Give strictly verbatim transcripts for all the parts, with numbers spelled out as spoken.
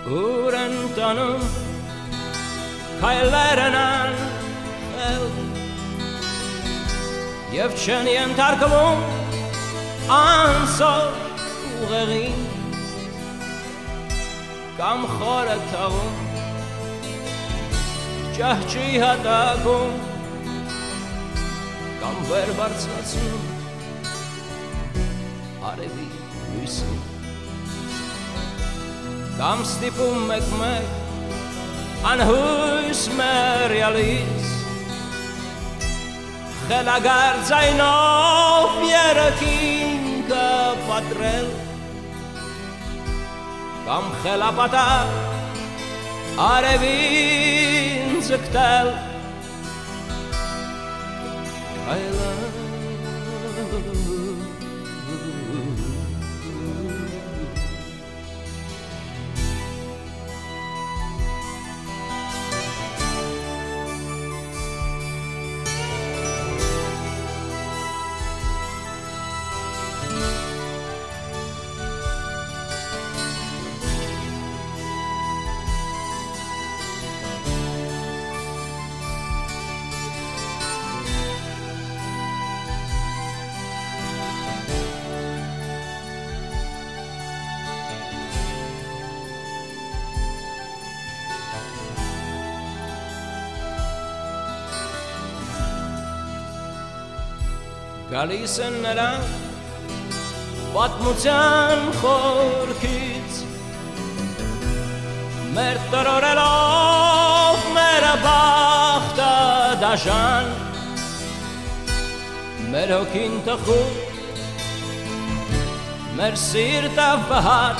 Urentanu Kailerenan El Yevchen yentarkavon Ansor Ugerin Kam Khoretavon Jahchi Hatakum Kam Verbartsatsu Arevi Luisi Kam stipum mekmek Anhus merialis Khelagar zainov yerakin ka patrel Kam khelapata arevin zektel Kayla Galisen նրան պատմության խորքից մեր տրորելով մեր բախտը դաշան մեր հոգին տխուր մեր սիրտը վհատ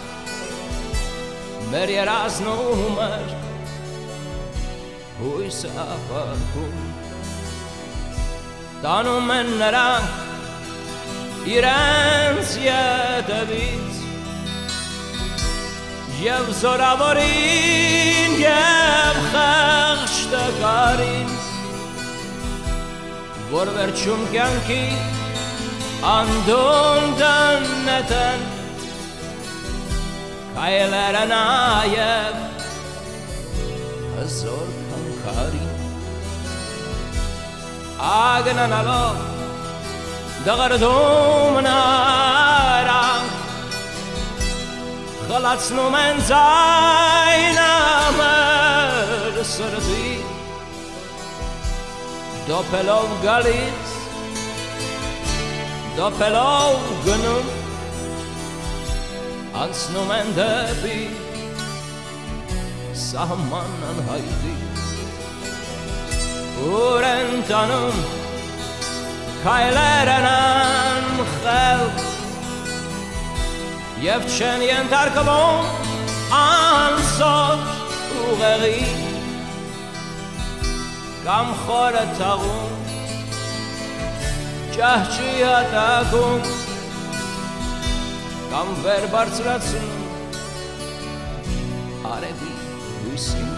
մեր երազն ու մեր հույսը ապակում Տանում են նրանք իրենց ետևից և զորավորին և խեղճ տկարին որ վերջում կյանքի անդուն դնետեն քայլերը նաև հզոր քանքարին Ագնանալով դղրդում նրանք խլացնում են ձայնը մեր սրտի դոփելով գալիս դոփելով գնում անցնում են դեպի սահման անհայտի Urentanu Kailerenan Khel Yevchen yentarkavon Ansor Ugeri Kam Khoretavon Jahchi Hatakum Kam Verbartsratsun Arevi Luisi